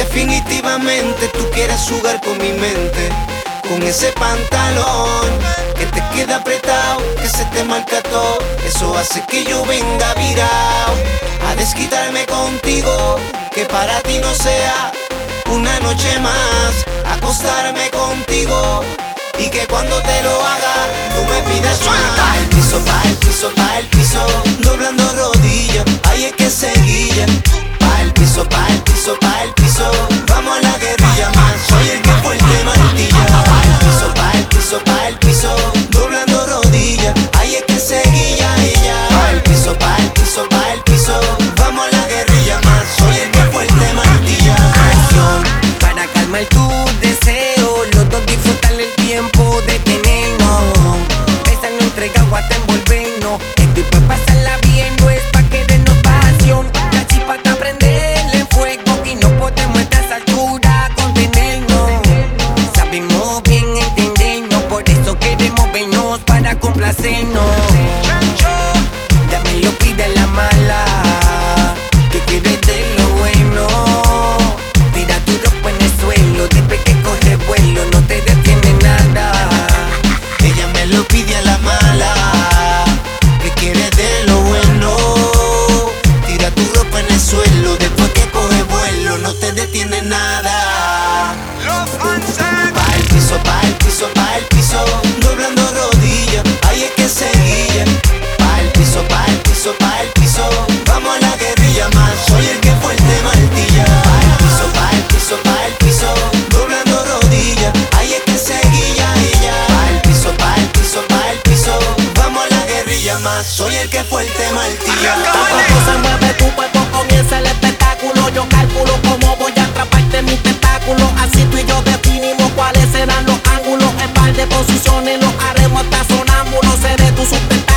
Definitivamente tú quieres jugar con mi mente, con ese pantalón que te queda apretado, que se te marca todo. Eso hace que yo venga virado a desquitarme contigo, que para ti no sea una noche más acostarme contigo, y que cuando te lo haga tú me pidas más. Pa' el piso, pa' el piso, pa' el piso, doblando rodillas, ahí es que se guilla. Pa' el piso, pa' el piso, pa' el piso, vamos a la guerrilla más. Soy el que fuerte martilla. Pa' el piso, pa' el piso, pa' el piso, doblando rodillas, ahí es que se guilla ella. Pa' el piso, pa' el piso, pa' el piso, vamos a la guerrilla más. Soy el que fuerte martilla. Para calmar tu deseo, los dos disfrutar el tiempo de tenernos, besarnos, entregado hasta envolvernos. Esto y pues pasarla bien, no es pa' querernos pasión. La chispa está prenderle fuego y no podemos a esta altura contenernos. Sabemos bien entendernos, por eso queremos vernos para complacernos. Ya me lo pide la mala, que quieres de lo bueno. Tira tu ropa en el suelo, después que coge vuelo, no te detiene nada. Ella me lo pide a la mala, que quiere de lo bueno. Tira tu ropa en el suelo, después que coge vuelo, no te detiene nada. Pa' el piso, pa' el piso, pa' el piso, doblando rodillas, ahí es que se guilla. Pa' el piso, pa' el piso, pa' el piso, vamos a la guerrilla más. Soy el que fuerte martilla. Pa' el piso, pa' el piso, pa' el piso, doblando rodillas, ahí es que se guilla ella. Pa' el piso, pa' el piso, pa' el piso, vamos a la guerrilla más. Soy el que fuerte martilla. Cuando se mueve tu cuerpo comienza el espectáculo. Yo calculo cómo voy a atraparte mis tentáculos. Así tú y yo definimos cuáles serán los ángulos. En par de posiciones los haremos hasta sonámbulos. Seré tu sustentable.